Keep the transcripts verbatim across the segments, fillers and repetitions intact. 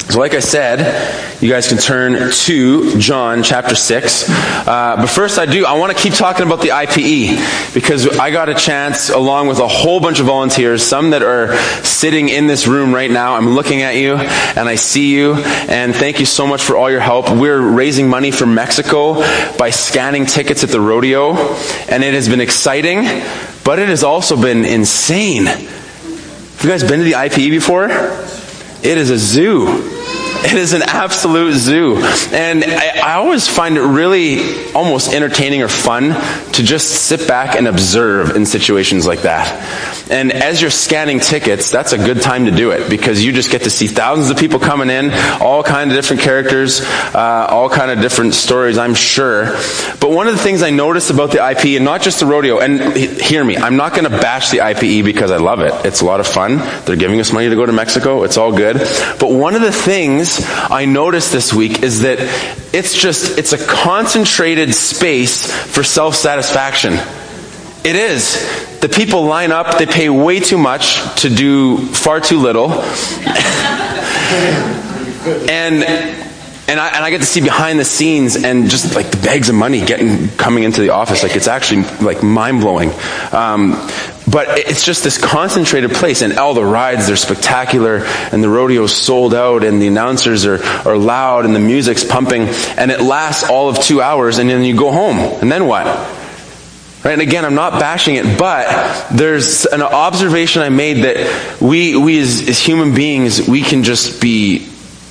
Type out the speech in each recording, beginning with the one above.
So like I said, you guys can turn to John chapter six. Uh, but first I do, I want to keep talking about the I P E, because I got a chance, along with a whole bunch of volunteers, some that are sitting in this room right now. I'm looking at you, and I see you, and thank you so much for all your help. We're raising money for Mexico by scanning tickets at the rodeo, and it has been exciting, but it has also been insane. Have you guys been to the I P E before? It is a zoo. It is an absolute zoo. And I, I always find it really almost entertaining or fun to just sit back and observe in situations like that. And as you're scanning tickets, that's a good time to do it, because you just get to see thousands of people coming in, all kind of different characters, uh, all kind of different stories, I'm sure. But one of the things I noticed about the I P E, and not just the rodeo, and hear me, I'm not going to bash the I P E because I love it. It's a lot of fun. They're giving us money to go to Mexico. It's all good. But one of the things I noticed this week is that it's just, it's a concentrated space for self-satisfaction. It is. The people line up, they pay way too much to do far too little. and and I and I get to see behind the scenes, and just like the bags of money getting coming into the office. Like, it's actually like mind-blowing. Um, But it's just this concentrated place, and all the rides, they're spectacular, and the rodeo's sold out, and the announcers are, are loud, and the music's pumping, and it lasts all of two hours, and then you go home. And then what? Right? And again, I'm not bashing it, but there's an observation I made that we, we as, as human beings, we can just be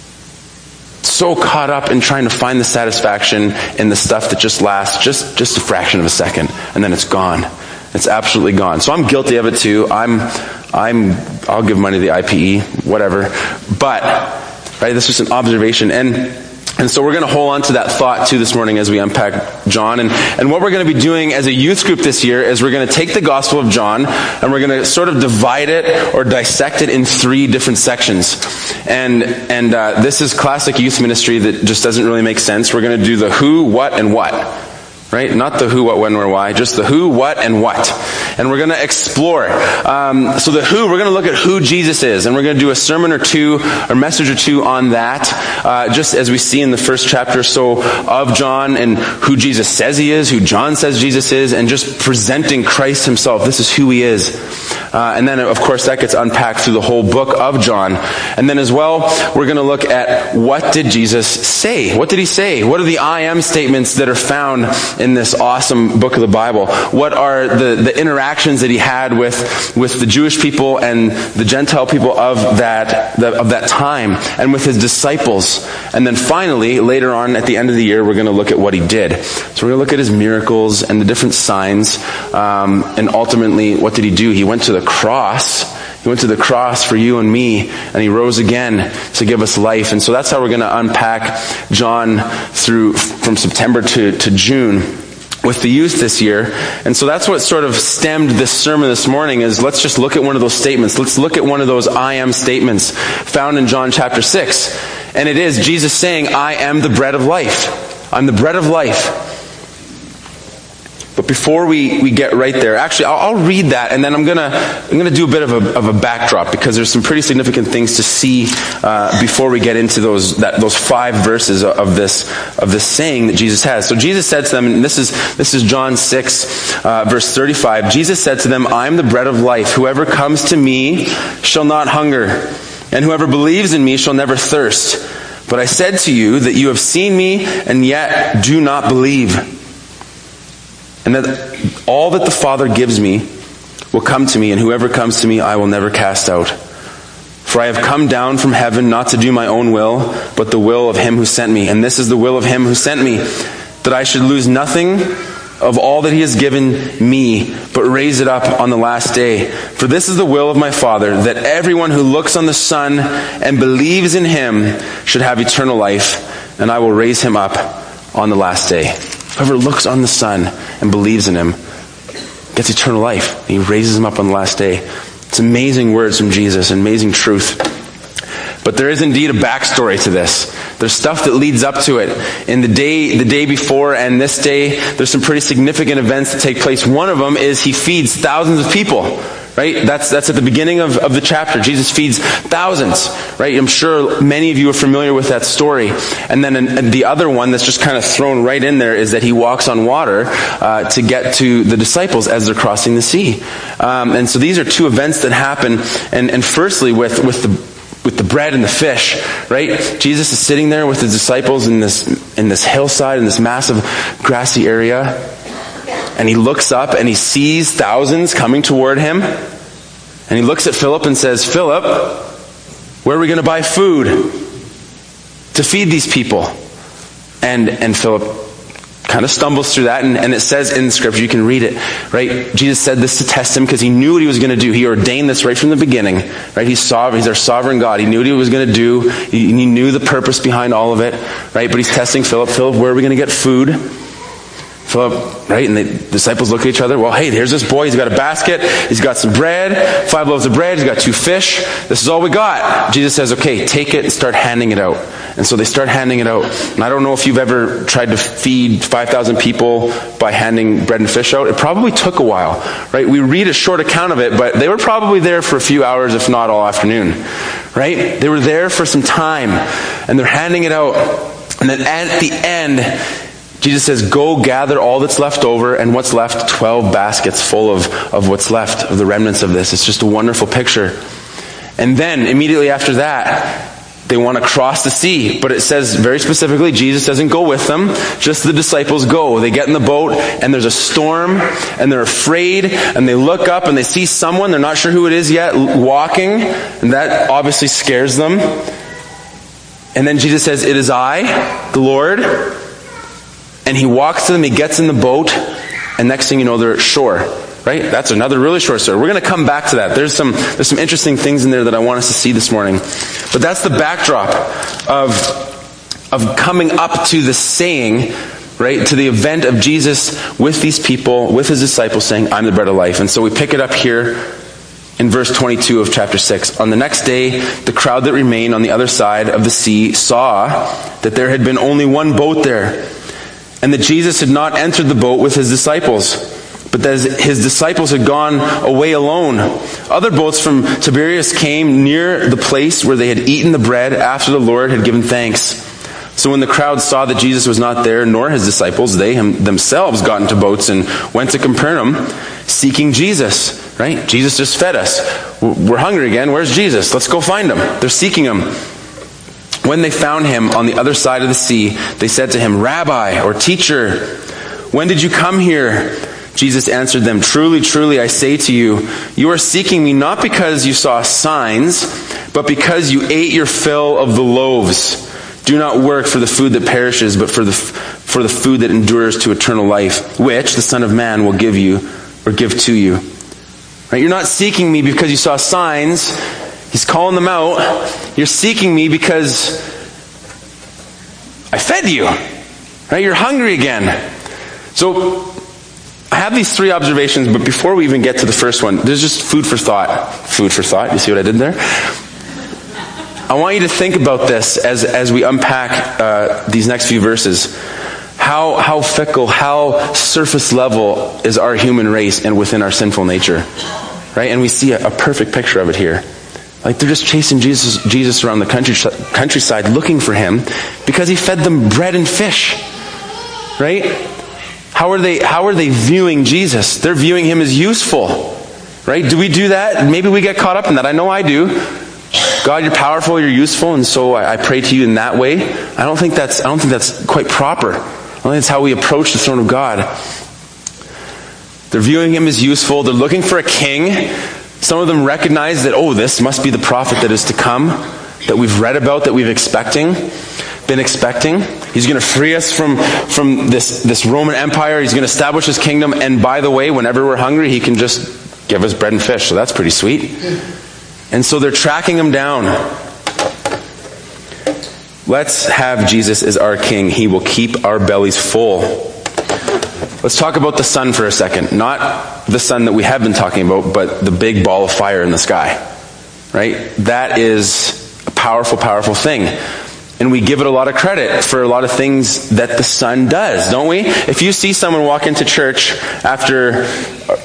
so caught up in trying to find the satisfaction in the stuff that just lasts just, just a fraction of a second, and then it's gone. It's absolutely gone. So I'm guilty of it too. I'm, I'm, I'll give money to the I P E, whatever. But, right, this was an observation. And, and so we're going to hold on to that thought too this morning as we unpack John. And, and what we're going to be doing as a youth group this year is we're going to take the Gospel of John, and we're going to sort of divide it or dissect it in three different sections. And, and, uh, this is classic youth ministry that just doesn't really make sense. We're going to do the who, what, and what. Right? Not the who, what, when, where, why. Just the who, what, and what. And we're going to explore. Um, so the who, we're going to look at who Jesus is. And we're going to do a sermon or two, or message or two on that. Uh, just as we see in the first chapter or so of John, and who Jesus says he is, who John says Jesus is, and just presenting Christ himself. This is who he is. Uh, and then, of course, that gets unpacked through the whole book of John. And then as well, we're going to look at what did Jesus say? What did he say? What are the I am statements that are found in this awesome book of the Bible? What are the, the interactions that he had with, with the Jewish people and the Gentile people of that, the, of that time, and with his disciples? And then finally, later on at the end of the year, we're going to look at what he did. So we're going to look at his miracles and the different signs, um, and ultimately, what did he do? He went to the cross. He went to the cross for you and me, and he rose again to give us life. And so that's how we're going to unpack John through from September to, to June with the youth this year. And so that's what sort of stemmed this sermon this morning, is let's just look at one of those statements. Let's look at one of those I am statements found in John chapter six. And it is Jesus saying, I am the bread of life. I'm the bread of life. But before we, we get right there, actually, I'll, I'll read that, and then I'm gonna I'm gonna do a bit of a of a backdrop, because there's some pretty significant things to see uh, before we get into those that those five verses of this of this saying that Jesus has. So Jesus said to them, and this is this is John six, uh, verse thirty-five. Jesus said to them, "I am the bread of life. Whoever comes to me shall not hunger, and whoever believes in me shall never thirst. But I said to you that you have seen me, and yet do not believe. And that all that the Father gives me will come to me, and whoever comes to me I will never cast out. For I have come down from heaven not to do my own will, but the will of him who sent me. And this is the will of him who sent me, that I should lose nothing of all that he has given me, but raise it up on the last day. For this is the will of my Father, that everyone who looks on the Son and believes in him should have eternal life, and I will raise him up on the last day." Whoever looks on the Son and believes in him gets eternal life. He raises him up on the last day. It's amazing words from Jesus, amazing truth. But there is indeed a backstory to this. There's stuff that leads up to it. In the day, the day before and this day, there's some pretty significant events that take place. One of them is he feeds thousands of people. right? That's that's at the beginning of, of the chapter. Jesus feeds thousands, right? I'm sure many of you are familiar with that story. And then an, the other one that's just kind of thrown right in there is that he walks on water uh, to get to the disciples as they're crossing the sea. Um, and so these are two events that happen. And, and firstly, with, with the with the bread and the fish, right? Jesus is sitting there with his disciples in this in this hillside, in this massive grassy area. And he looks up and he sees thousands coming toward him. And he looks at Philip and says, Philip, where are we going to buy food to feed these people? And and Philip kind of stumbles through that, and, and it says in Scripture, you can read it, right? Jesus said this to test him because he knew what he was going to do. He ordained this right from the beginning, right? He's sovereign. He's our sovereign God. He knew what he was going to do. He, he knew the purpose behind all of it, right? But he's testing Philip. Philip, where are we going to get food? Philip, right? And the disciples look at each other. Well, hey, there's this boy. He's got a basket. He's got some bread, five loaves of bread. He's got two fish. This is all we got. Jesus says, okay, take it and start handing it out. And so they start handing it out. And I don't know if you've ever tried to feed five thousand people by handing bread and fish out. It probably took a while, right? We read a short account of it, but they were probably there for a few hours, if not all afternoon, right? They were there for some time, and they're handing it out. And then at the end, Jesus says, go gather all that's left over, and what's left? twelve baskets full of, of what's left, of the remnants of this. It's just a wonderful picture. And then, immediately after that, they want to cross the sea. But it says very specifically, Jesus doesn't go with them. Just the disciples go. They get in the boat, and there's a storm, and they're afraid, and they look up, and they see someone, they're not sure who it is yet, walking, and that obviously scares them. And then Jesus says, it is I, the Lord. And he walks to them, he gets in the boat, and next thing you know, they're at shore. Right? That's another really short story. We're going to come back to that. There's some there's some interesting things in there that I want us to see this morning. But that's the backdrop of, of coming up to the saying, right, to the event of Jesus with these people, with his disciples saying, I'm the bread of life. And so we pick it up here in verse twenty-two of chapter six. On the next day, the crowd that remained on the other side of the sea saw that there had been only one boat there, and that Jesus had not entered the boat with his disciples, but that his disciples had gone away alone. Other boats from Tiberias came near the place where they had eaten the bread after the Lord had given thanks. So when the crowd saw that Jesus was not there, nor his disciples, they him, themselves got into boats and went to Capernaum, seeking Jesus. Right? Jesus just fed us. We're hungry again. Where's Jesus? Let's go find him. They're seeking him. When they found him on the other side of the sea, they said to him, Rabbi, or teacher, when did you come here? Jesus answered them, Truly, truly, I say to you, you are seeking me not because you saw signs, but because you ate your fill of the loaves. Do not work for the food that perishes, but for the for the food that endures to eternal life, which the Son of Man will give you, or give to you. Right? You're not seeking me because you saw signs. He's calling them out. You're seeking me because I fed you. Right? You're hungry again. So I have these three observations, but before we even get to the first one, there's just food for thought. Food for thought. You see what I did there? I want you to think about this as, as we unpack uh, these next few verses. How, how fickle, how surface level is our human race and within our sinful nature. Right? And we see a, a perfect picture of it here. Like they're just chasing Jesus, Jesus around the country, countryside looking for him because he fed them bread and fish. Right? How are they, how are they viewing Jesus? They're viewing him as useful. Right? Do we do that? Maybe we get caught up in that. I know I do. God, you're powerful, you're useful, and so I, I pray to you in that way. I don't think that's, I don't think that's quite proper. I don't think that's how we approach the throne of God. They're viewing him as useful. They're looking for a king. Some of them recognize that, oh, this must be the prophet that is to come, that we've read about, that we've expecting, been expecting. He's going to free us from, from this, this Roman Empire. He's going to establish his kingdom. And by the way, whenever we're hungry, he can just give us bread and fish. So that's pretty sweet. And so they're tracking him down. Let's have Jesus as our king. He will keep our bellies full. Let's talk about the sun for a second. Not the sun that we have been talking about, but the big ball of fire in the sky. Right? That is a powerful, powerful thing. And we give it a lot of credit for a lot of things that the sun does, don't we? If you see someone walk into church after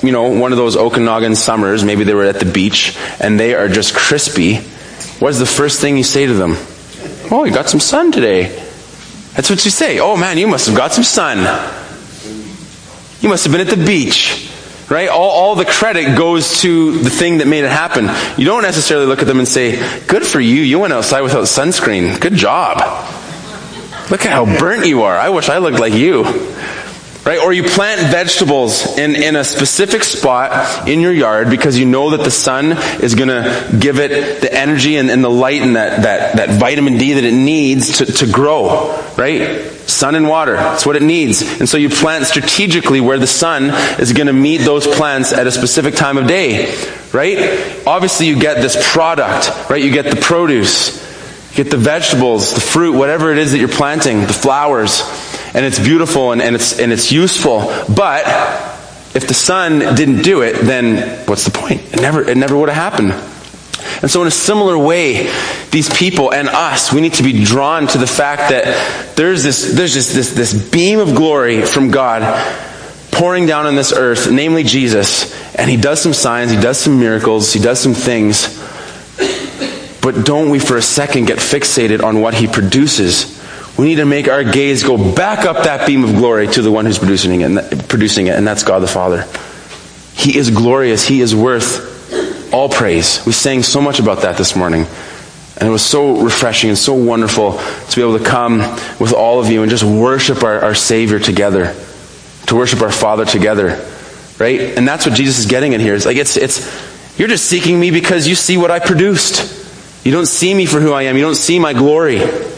you know, one of those Okanagan summers, maybe they were at the beach, and they are just crispy, what's the first thing you say to them? Oh, you got some sun today. That's what you say. Oh man, you must have got some sun. You must have been at the beach. Right? All, all the credit goes to the thing that made it happen. You don't necessarily look at them and say, good for you, you went outside without sunscreen. Good job. Look at how burnt you are. I wish I looked like you. Right? Or you plant vegetables in, in a specific spot in your yard because you know that the sun is going to give it the energy and, and the light and that, that, that vitamin D that it needs to, to grow. Right? Sun and water. That's what it needs. And so you plant strategically where the sun is going to meet those plants at a specific time of day. Right? Obviously you get this product. Right? You get the produce. You get the vegetables, the fruit, whatever it is that you're planting, the flowers. And it's beautiful and, and it's and it's useful. But if the sun didn't do it, then what's the point? It never it never would have happened. And so in a similar way, these people and us, we need to be drawn to the fact that there's this there's just this this beam of glory from God pouring down on this earth, namely Jesus, and he does some signs, he does some miracles, he does some things. But don't we for a second get fixated on what he produces. We need to make our gaze go back up that beam of glory to the one who's producing it, and producing it, and that's God the Father. He is glorious. He is worth all praise. We sang so much about that this morning. And it was so refreshing and so wonderful to be able to come with all of you and just worship our, our Savior together. To worship our Father together. Right? And that's what Jesus is getting at here. It's like, it's, it's, you're just seeking me because you see what I produced. You don't see me for who I am. You don't see my glory.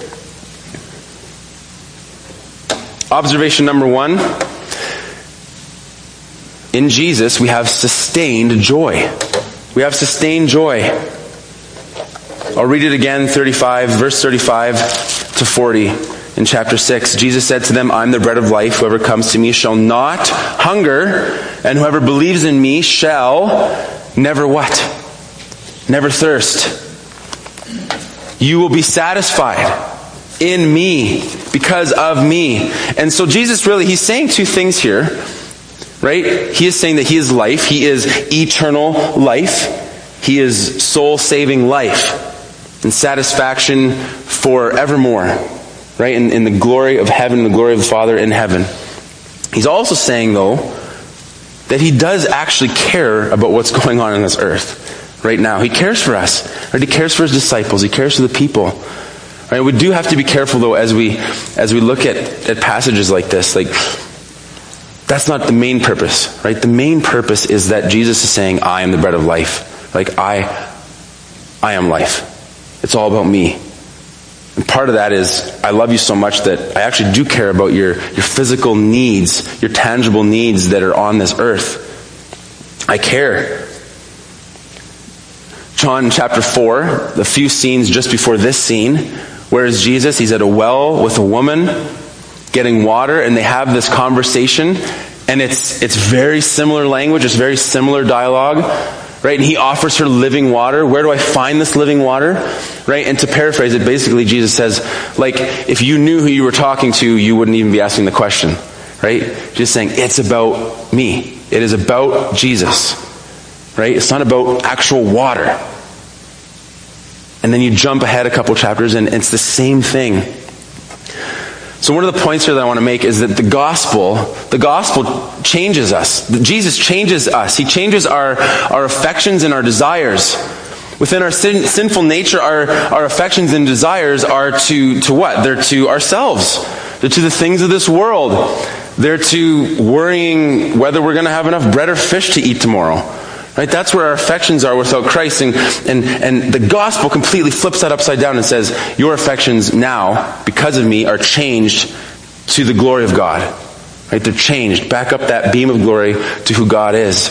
Observation number one. In Jesus, we have sustained joy. We have sustained joy. I'll read it again, thirty-five, verse thirty-five to forty in chapter six. Jesus said to them, I'm the bread of life. Whoever comes to me shall not hunger, and whoever believes in me shall never what? Never thirst. You will be satisfied in me, because of me. And so Jesus really, he's saying two things here, right? He is saying that he is life. He is eternal life. He is soul-saving life and satisfaction forevermore, right? In, in the glory of heaven, the glory of the Father in heaven. He's also saying, though, that he does actually care about what's going on in this earth right now. He cares for us. Right? He cares for his disciples. He cares for the people. Right, we do have to be careful, though, as we as we look at, at passages like this. Like, that's not the main purpose, right? The main purpose is that Jesus is saying, I am the bread of life. Like, I, I am life. It's all about me. And part of that is, I love you so much that I actually do care about your, your physical needs, your tangible needs that are on this earth. I care. John chapter four, the few scenes just before this scene, where is Jesus? He's at a well with a woman getting water, and they have this conversation, and it's it's very similar language, it's very similar dialogue, right? And he offers her living water. Where do I find this living water? Right? And to paraphrase it, basically Jesus says, like, if you knew who you were talking to, you wouldn't even be asking the question, right? Just saying, it's about me. It is about Jesus, right? It's not about actual water. And then you jump ahead a couple chapters and it's the same thing. So one of the points here that I want to make is that the gospel, the gospel changes us. Jesus changes us. He changes our, our affections and our desires. Within our sin, sinful nature, our, our affections and desires are to, to what? They're to ourselves. They're to the things of this world. They're to worrying whether we're going to have enough bread or fish to eat tomorrow. Right? That's where our affections are without Christ. And, and, and the gospel completely flips that upside down and says, your affections now, because of me, are changed to the glory of God. Right? They're changed. Back up that beam of glory to who God is.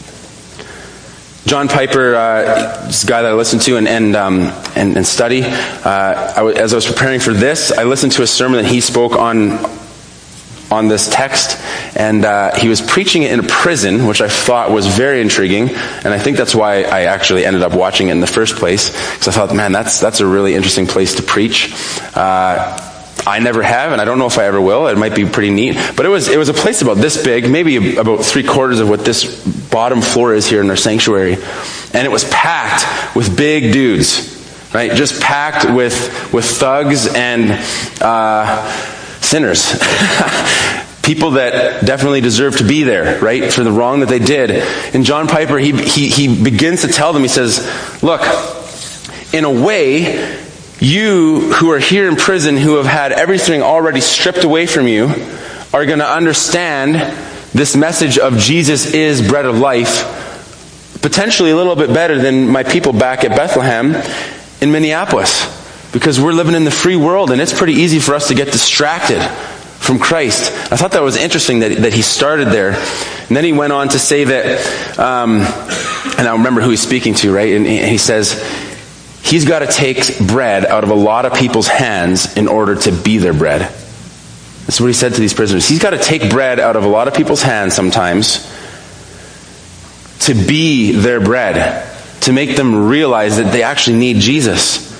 John Piper, uh, this guy that I listen to and and um, and, and study, uh, I w- as I was preparing for this, I listened to a sermon that he spoke on on this text, and uh, he was preaching it in a prison, which I thought was very intriguing, and I think that's why I actually ended up watching it in the first place, because I thought, man, that's that's a really interesting place to preach. Uh, I never have, and I don't know if I ever will. It might be pretty neat. But it was it was a place about this big, maybe about three quarters of what this bottom floor is here in our sanctuary. And it was packed with big dudes, right? Just packed with, with thugs and uh, sinners. People that definitely deserve to be there, right? For the wrong that they did. And John Piper, he, he, he begins to tell them, he says, look, in a way, you who are here in prison, who have had everything already stripped away from you, are going to understand this message of Jesus is bread of life, potentially a little bit better than my people back at Bethlehem in Minneapolis. Because we're living in the free world, and it's pretty easy for us to get distracted from Christ. I thought that was interesting that, that he started there. And then he went on to say that, um, and I remember who he's speaking to, right? And he says, he's got to take bread out of a lot of people's hands in order to be their bread. That's what he said to these prisoners. He's got to take bread out of a lot of people's hands sometimes to be their bread, to make them realize that they actually need Jesus.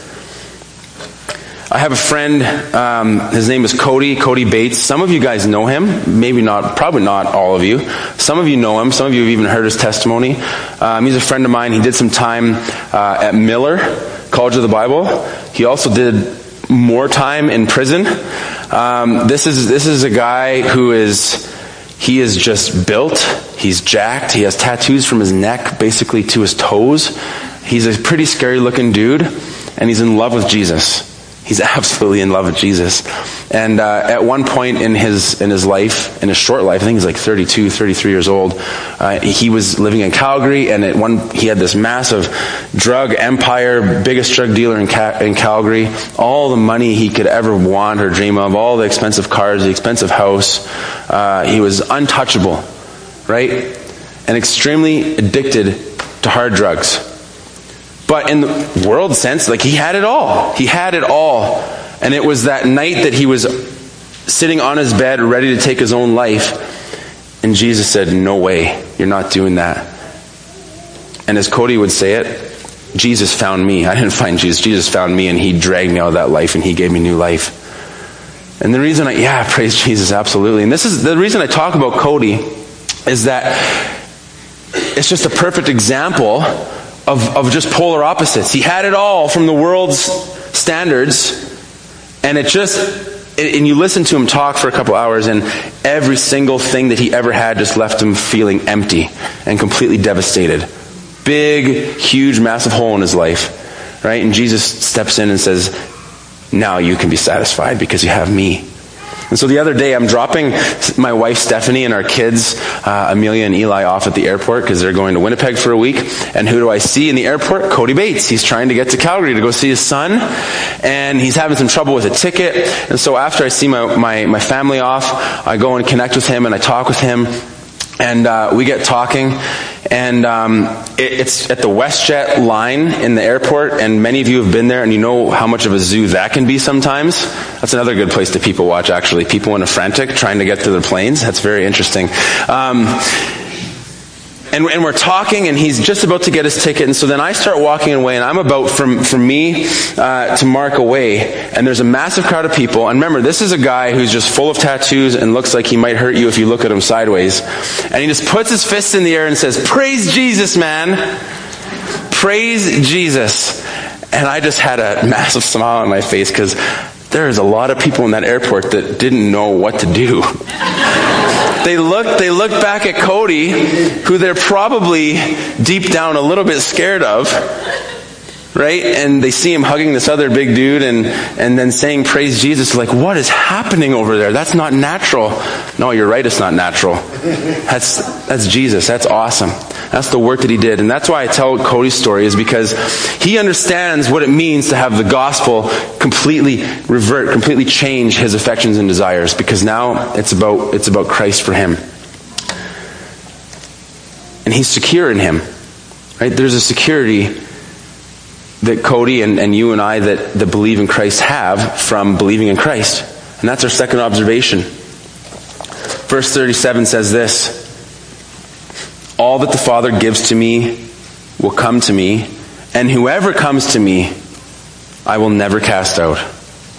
I have a friend, um, his name is Cody, Cody Bates. Some of you guys know him, maybe not, probably not all of you. Some of you know him, some of you have even heard his testimony. Um, he's a friend of mine. He did some time uh, at Miller, College of the Bible. He also did more time in prison. Um, this is this is a guy who is, he is just built, he's jacked, he has tattoos from his neck basically to his toes. He's a pretty scary looking dude, and he's in love with Jesus. He's absolutely in love with Jesus. And uh, at one point in his in his life, in his short life, I think he's like thirty-two, thirty-three years old, uh, he was living in Calgary, and at one he had this massive drug empire, biggest drug dealer in, Ca- in Calgary, all the money he could ever want or dream of, all the expensive cars, the expensive house. Uh, he was untouchable, right? And extremely addicted to hard drugs. But in the world sense, like he had it all. He had it all. And it was that night that he was sitting on his bed, ready to take his own life. And Jesus said, no way, you're not doing that. And as Cody would say it, Jesus found me. I didn't find Jesus. Jesus found me, and he dragged me out of that life, and he gave me new life. And the reason I, yeah, praise Jesus, absolutely. And this is the reason I talk about Cody, is that it's just a perfect example Of, of just polar opposites. He had it all from the world's standards, and it just, and you listen to him talk for a couple hours, and every single thing that he ever had just left him feeling empty and completely devastated. Big, huge, massive hole in his life, right? And Jesus steps in and says, now you can be satisfied because you have me. And so the other day, I'm dropping my wife Stephanie and our kids, uh, Amelia and Eli, off at the airport because they're going to Winnipeg for a week. And who do I see in the airport? Cody Bates. He's trying to get to Calgary to go see his son, and he's having some trouble with a ticket. And so after I see my, my, my family off, I go and connect with him, and I talk with him, and uh, we get talking. And um, it, it's at the WestJet line in the airport, and many of you have been there, and you know how much of a zoo that can be sometimes. That's another good place to people watch, actually. People in a frantic trying to get to their planes. That's very interesting. Um, and, and we're talking, and he's just about to get his ticket, and so then I start walking away, and I'm about from, from me uh, to Mark away, and there's a massive crowd of people. And remember, this is a guy who's just full of tattoos and looks like he might hurt you if you look at him sideways. And he just puts his fist in the air and says, praise Jesus, man. Praise Jesus. And I just had a massive smile on my face, because there's a lot of people in that airport that didn't know what to do. They looked, they looked back at Cody, who they're probably deep down a little bit scared of, right? And they see him hugging this other big dude and, and then saying, praise Jesus. Like, what is happening over there? That's not natural. No, you're right, it's not natural. That's, that's Jesus. That's awesome. That's the work that he did. And that's why I tell Cody's story, is because he understands what it means to have the gospel completely revert, completely change his affections and desires, because now it's about, it's about Christ for him. And he's secure in him, right? There's a security that Cody and, and you and I that, that believe in Christ have from believing in Christ. And that's our second observation. Verse thirty-seven says this: all that the Father gives to me will come to me, and whoever comes to me, I will never cast out.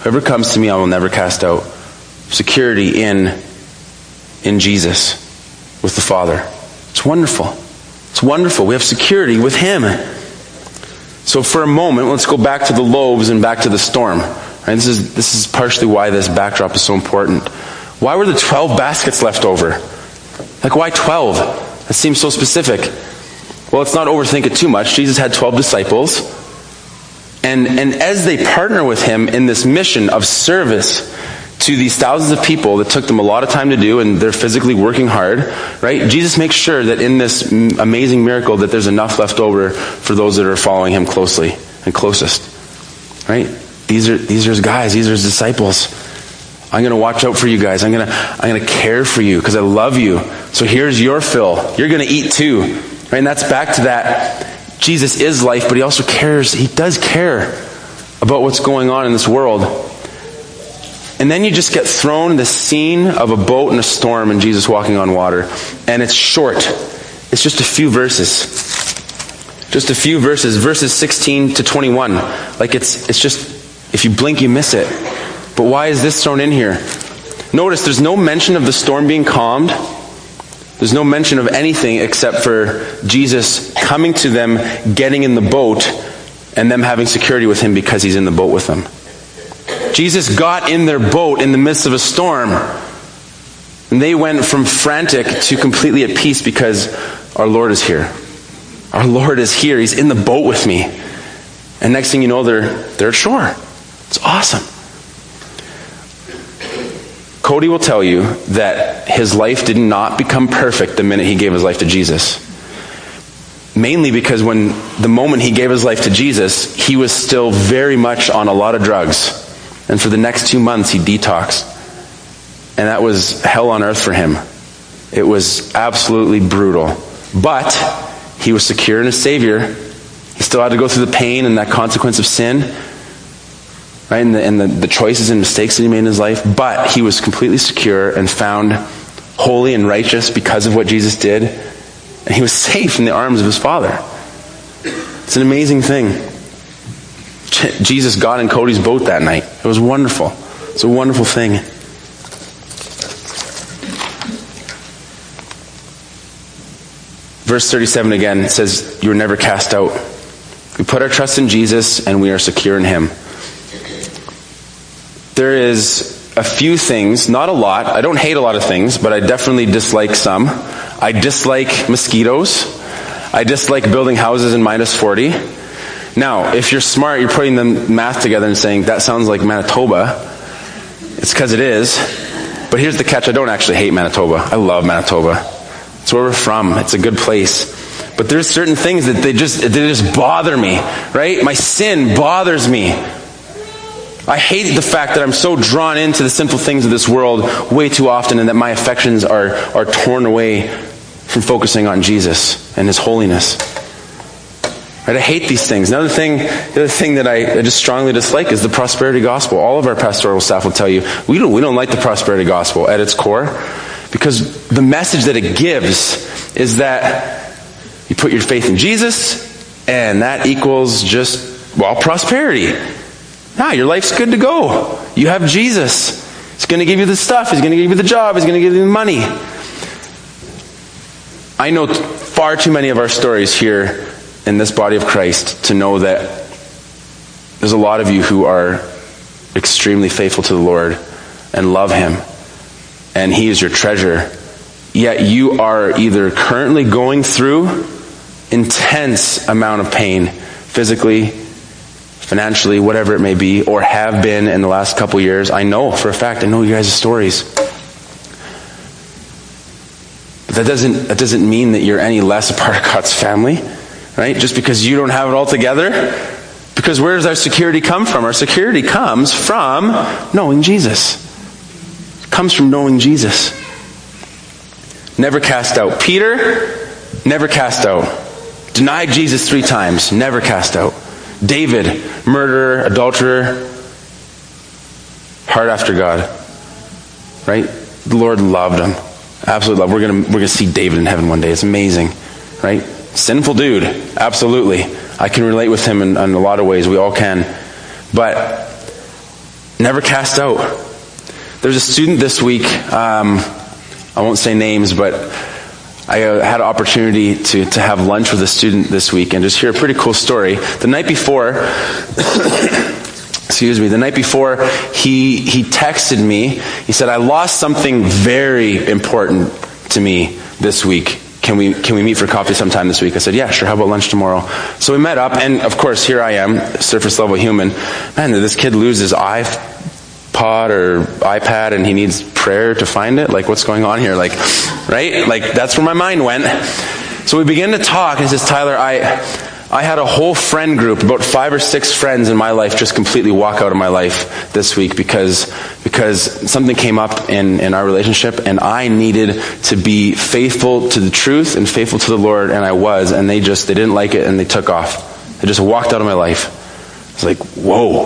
Whoever comes to me, I will never cast out. Security in, in Jesus, with the Father. It's wonderful. It's wonderful. We have security with him. So for a moment, let's go back to the loaves and back to the storm. Right? This is, this is partially why this backdrop is so important. Why were the twelve baskets left over? Like, why twelve? That seems so specific. Well, let's not overthink it too much. Jesus had twelve disciples. And, and as they partner with him in this mission of service to these thousands of people that took them a lot of time to do, and they're physically working hard, right? Jesus makes sure that in this amazing miracle that there's enough left over for those that are following him closely and closest, right? These are, these are his guys. These are his disciples. I'm going to watch out for you guys. I'm going to, I'm going to care for you because I love you. So here's your fill. You're going to eat too, right? And that's back to that. Jesus is life, but he also cares. He does care about what's going on in this world. And then you just get thrown in the scene of a boat in a storm and Jesus walking on water. And it's short. It's just a few verses. Just a few verses. Verses sixteen to twenty-one. Like it's it's just, if you blink, you miss it. But why is this thrown in here? Notice there's no mention of the storm being calmed. There's no mention of anything except for Jesus coming to them, getting in the boat, and them having security with him because he's in the boat with them. Jesus got in their boat in the midst of a storm. And they went from frantic to completely at peace because our Lord is here. Our Lord is here. He's in the boat with me. And next thing you know, they're, they're ashore. It's awesome. Cody will tell you that his life did not become perfect the minute he gave his life to Jesus. Mainly because when the moment he gave his life to Jesus, he was still very much on a lot of drugs. And for the next two months, he detoxed. And that was hell on earth for him. It was absolutely brutal. But he was secure in his Savior. He still had to go through the pain and that consequence of sin, right? And, the, and the, the choices and mistakes that he made in his life. But he was completely secure and found holy and righteous because of what Jesus did. And he was safe in the arms of his Father. It's an amazing thing. Jesus got in Cody's boat that night. It was wonderful. It's a wonderful thing. Verse thirty-seven again, it says, you were never cast out. We put our trust in Jesus and we are secure in him. There is a few things, not a lot. I don't hate a lot of things, but I definitely dislike some. I dislike mosquitoes. I dislike building houses in minus forty. Now, if you're smart, you're putting the math together and saying, that sounds like Manitoba. It's because it is. But here's the catch. I don't actually hate Manitoba. I love Manitoba. It's where we're from. It's a good place. But there's certain things that they just, they just bother me, right? My sin bothers me. I hate the fact that I'm so drawn into the sinful things of this world way too often, and that my affections are, are torn away from focusing on Jesus and his holiness. Right? I hate these things. Another thing, the other thing that I, I just strongly dislike is the prosperity gospel. All of our pastoral staff will tell you, we don't, we don't like the prosperity gospel at its core, because the message that it gives is that you put your faith in Jesus, and that equals just, well, prosperity. Nah, your life's good to go. You have Jesus. He's going to give you the stuff. He's going to give you the job. He's going to give you the money. I know far too many of our stories here in this body of Christ to know that there's a lot of you who are extremely faithful to the Lord and love him, and he is your treasure. Yet you are either currently going through intense amount of pain, physically, financially, whatever it may be, or have been in the last couple years. I know for a fact, I know you guys' stories. But that doesn't, that doesn't mean that you're any less a part of God's family. Right? Just because you don't have it all together. Because where does our security come from? Our security comes from knowing Jesus. It comes from knowing Jesus. Never cast out. Peter, never cast out. Denied Jesus three times. Never cast out. David, murderer, adulterer, heart after God. Right? The Lord loved him. Absolutely loved. We're gonna we're gonna see David in heaven one day. It's amazing. Right? Sinful dude, absolutely. I can relate with him in, in a lot of ways. We all can. But Never cast out. There's a student this week, um, I won't say names, but I uh, had an opportunity to, to have lunch with a student this week and just hear a pretty cool story. The night before, excuse me, the night before, he he texted me. He said, I lost something very important to me this week. Can we can we meet for coffee sometime this week? I said, yeah, sure. How about lunch tomorrow? So we met up, and of course, here I am, surface level human. Man, did this kid lose his iPod or iPad, and he needs prayer to find it? Like, what's going on here? Like, right? Like, that's where my mind went. So we began to talk, and he says, Tyler, I I had a whole friend group, about five or six friends in my life, just completely walk out of my life this week because because something came up in, in our relationship, and I needed to be faithful to the truth and faithful to the Lord, and I was, and they just, they didn't like it, and they took off. They just walked out of my life. It's like, whoa.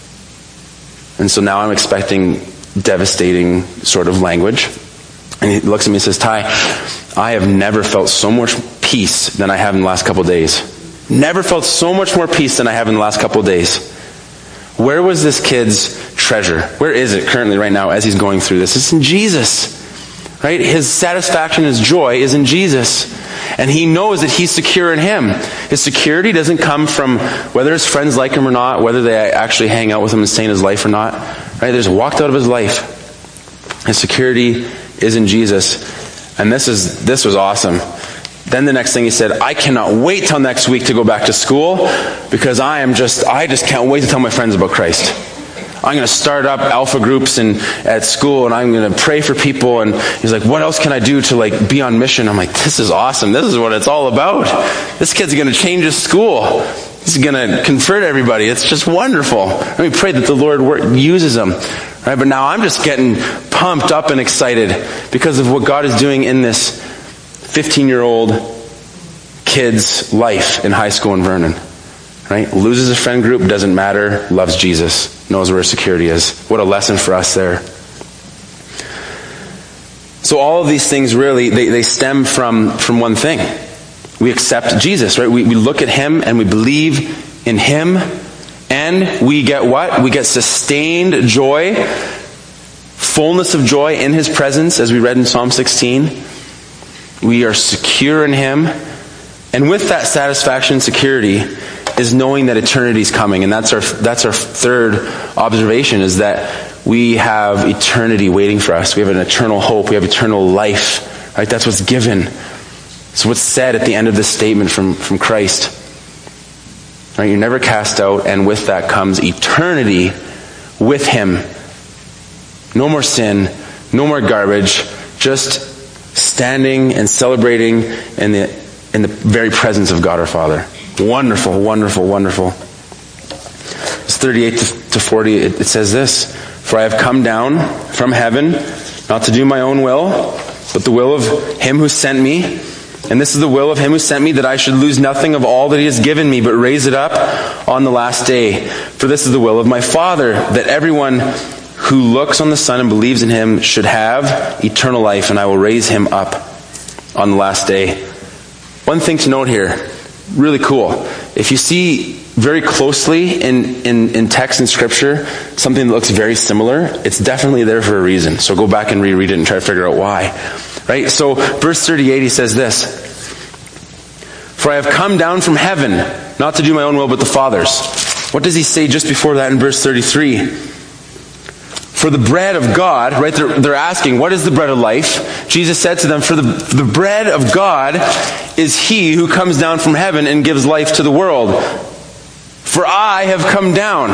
And so now I'm expecting devastating sort of language. And he looks at me and says, Ty, I have never felt so much peace than I have in the last couple of days. Never felt so much more peace than I have in the last couple of days. Where was this kid's treasure? Where is it currently right now as he's going through this? It's in Jesus. Right? His satisfaction, his joy is in Jesus. And he knows that he's secure in him. His security doesn't come from whether his friends like him or not, whether they actually hang out with him and stay in his life or not. Right? They just walked out of his life. His security is in Jesus. And this is this was awesome. Then the next thing he said, I cannot wait till next week to go back to school because I am just, I just can't wait to tell my friends about Christ. I'm going to start up alpha groups and at school, and I'm going to pray for people. And he's like, what else can I do to like be on mission? I'm like, this is awesome. This is what it's all about. This kid's going to change his school. He's going to convert everybody. It's just wonderful. And we pray that the Lord work, uses them. Right? But now I'm just getting pumped up and excited because of what God is doing in this fifteen-year-old kid's life in high school in Vernon. Right? Loses a friend group, doesn't matter, loves Jesus, knows where his security is. What a lesson for us there. So all of these things really, they, they stem from, from one thing. We accept Jesus, right? We, we look at him and we believe in him, and we get what? We get sustained joy, fullness of joy in his presence, as we read in Psalm sixteen. We are secure in him. And with that satisfaction and security is knowing that eternity is coming. And that's our that's our third observation, is that we have eternity waiting for us. We have an eternal hope. We have eternal life. Right? That's what's given. It's what's said at the end of this statement from, from Christ. Right? You're never cast out, and with that comes eternity with him. No more sin, no more garbage, just standing and celebrating in the in the very presence of God our Father. Wonderful, wonderful, wonderful. It's thirty-eight to forty, it, it says this, for I have come down from heaven, not to do my own will, but the will of him who sent me. And this is the will of him who sent me, that I should lose nothing of all that he has given me, but raise it up on the last day. For this is the will of my Father, that everyone who looks on the Son and believes in him should have eternal life, and I will raise him up on the last day. One thing to note here, really cool. If you see very closely in, in, in text and scripture something that looks very similar, it's definitely there for a reason. So go back and reread it and try to figure out why. Right? So verse thirty-eight, he says this, for I have come down from heaven, not to do my own will, but the Father's. What does he say just before that in verse thirty-three? For the bread of God, right? They're, they're asking, what is the bread of life? Jesus said to them, for the, the bread of God is he who comes down from heaven and gives life to the world. For I have come down.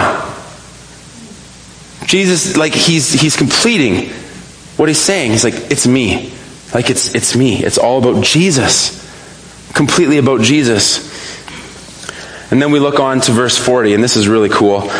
Jesus, like, he's he's completing what he's saying. He's like, it's me. Like, it's it's me. It's all about Jesus. Completely about Jesus. And then we look on to verse forty, and this is really cool.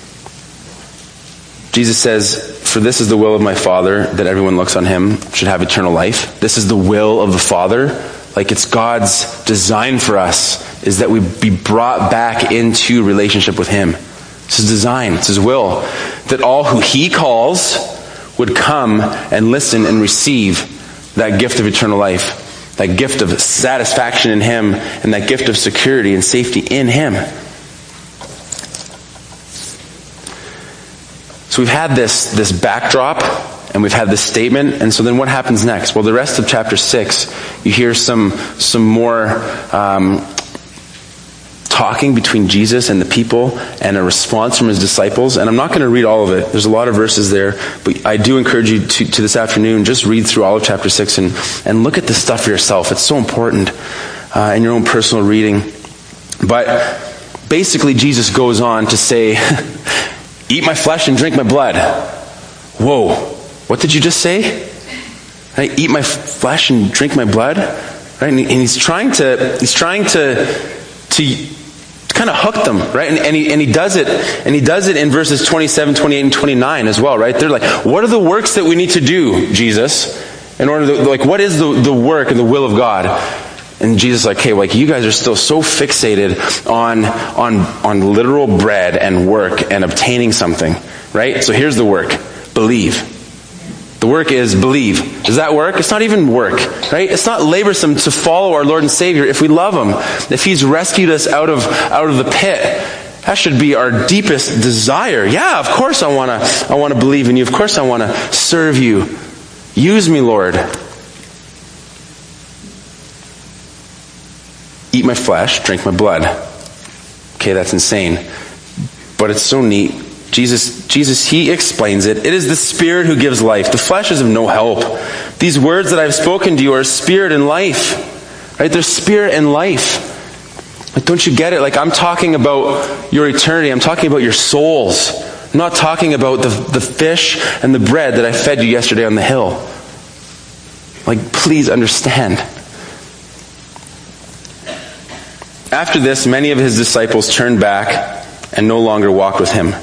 Jesus says, for this is the will of my Father, that everyone looks on him should have eternal life. This is the will of the Father. Like, it's God's design for us, is that we be brought back into relationship with him. It's his design. It's his will. That all who he calls would come and listen and receive that gift of eternal life. That gift of satisfaction in him, and that gift of security and safety in him. So we've had this, this backdrop, and we've had this statement, and so then what happens next? Well, the rest of chapter six, you hear some, some more um, talking between Jesus and the people, and a response from his disciples. And I'm not going to read all of it. There's a lot of verses there, but I do encourage you to, to this afternoon, just read through all of chapter six and, and look at this stuff for yourself. It's so important uh, in your own personal reading. But basically, Jesus goes on to say, eat my flesh and drink my blood. Whoa, what did you just say? Right? Eat my flesh and drink my blood? Right? And he's trying to, he's trying to, to kind of hook them, right? And, and he and he does it, and he does it in verses twenty-seven, twenty-eight, and twenty-nine as well, right? They're like, what are the works that we need to do, Jesus? In order to, like, what is the, the work and the will of God? And Jesus is like, hey, like, you guys are still so fixated on on on literal bread and work and obtaining something, right? So here's the work. Believe. The work is believe. Does that work? It's not even work, right? It's not laborsome to follow our Lord and Savior if we love him. If he's rescued us out of out of the pit, that should be our deepest desire. Yeah, of course I want to I want to believe in you. Of course I want to serve you. Use me, Lord. Eat my flesh, drink my blood. Okay, that's insane. But it's so neat. Jesus, Jesus, he explains it. It is the Spirit who gives life. The flesh is of no help. These words that I've spoken to you are spirit and life. Right? They're spirit and life. Like, don't you get it? Like, I'm talking about your eternity. I'm talking about your souls. I'm not talking about the, the fish and the bread that I fed you yesterday on the hill. Like, please understand. After this, many of his disciples turned back and no longer walked with him.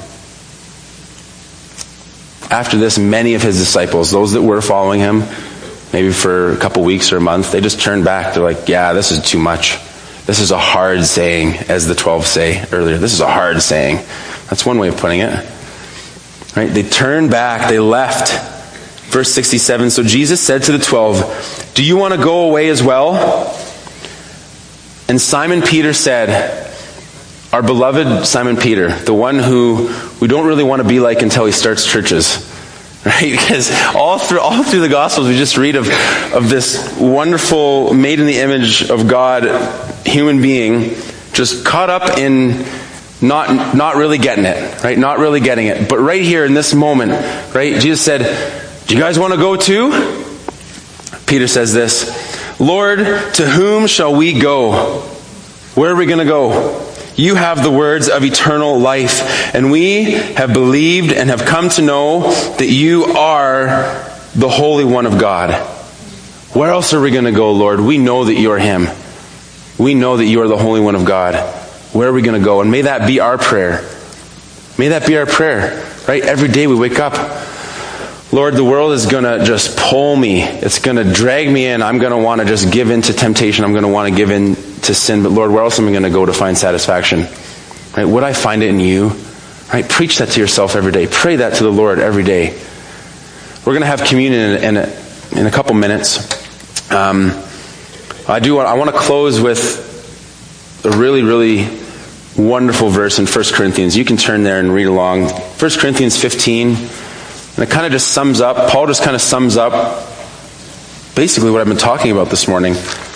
After this, many of his disciples, those that were following him, maybe for a couple weeks or a month, they just turned back. They're like, yeah, this is too much. This is a hard saying, as the twelve say earlier. This is a hard saying. That's one way of putting it. Right? They turned back. They left. Verse sixty-seven, so Jesus said to the twelve, do you want to go away as well? And Simon Peter said, our beloved Simon Peter, the one who we don't really want to be like until he starts churches, right? Because all through all through the Gospels, we just read of of this wonderful, made in the image of God, human being, just caught up in not not really getting it, right? Not really getting it. But right here in this moment, right? Jesus said, "Do you guys want to go too?" Peter says this, "Lord, to whom shall we go? Where are we going to go? You have the words of eternal life, and we have believed and have come to know that you are the Holy One of God." Where else are we going to go, Lord? We know that you are him. We know that you are the Holy One of God. Where are we going to go? And may that be our prayer. May that be our prayer, right? Every day we wake up, Lord, the world is going to just pull me. It's going to drag me in. I'm going to want to just give in to temptation. I'm going to want to give in to sin. But Lord, where else am I going to go to find satisfaction? Right? Would I find it in you? Right? Preach that to yourself every day. Pray that to the Lord every day. We're going to have communion in a, in a couple minutes. Um, I do. Want, I want to close with a really, really wonderful verse in First Corinthians. You can turn there and read along. First Corinthians fifteen. And it kind of just sums up, Paul just kind of sums up basically what I've been talking about this morning.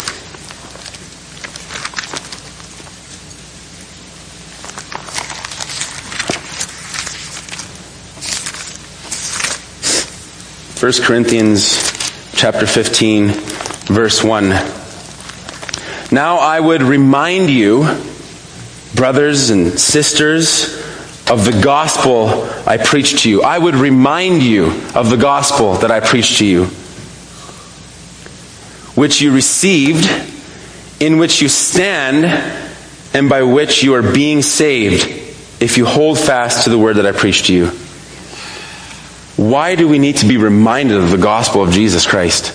First Corinthians chapter fifteen, verse one. Now I would remind you, brothers and sisters, of the gospel I preached to you. I would remind you of the gospel that I preached to you, which you received, in which you stand, and by which you are being saved, if you hold fast to the word that I preached to you. Why do we need to be reminded of the gospel of Jesus Christ?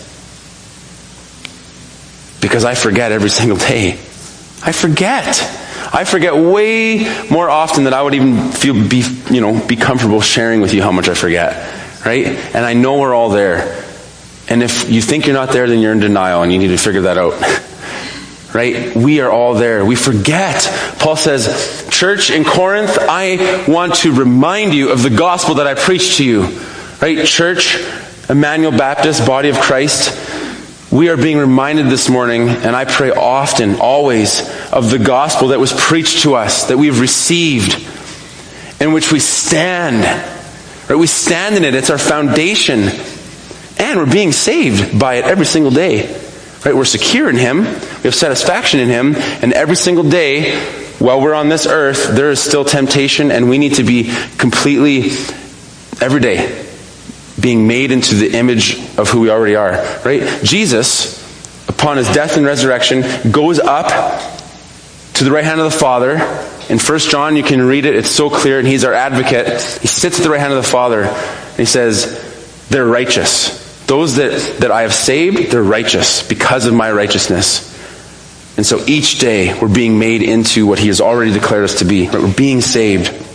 Because I forget every single day. I forget. I forget way more often than I would even feel be you know be comfortable sharing with you how much I forget, right? And I know we're all there. And if you think you're not there, then you're in denial, and you need to figure that out, right? We are all there. We forget. Paul says, church in Corinth, I want to remind you of the gospel that I preached to you. Right? Church, Emmanuel Baptist, body of Christ, we are being reminded this morning, and I pray often, always, of the gospel that was preached to us, that we've received, in which we stand. Right? We stand in it. It's our foundation. And we're being saved by it every single day. Right? We're secure in Him. We have satisfaction in Him. And every single day, while we're on this earth, there is still temptation, and we need to be completely, every day, being made into the image of who we already are. Right? Jesus, upon His death and resurrection, goes up to the right hand of the Father. In First John, you can read it. It's so clear, and He's our advocate. He sits at the right hand of the Father, and He says, they're righteous. Those that, that I have saved, they're righteous because of my righteousness. And so each day, we're being made into what He has already declared us to be. Right? We're being saved.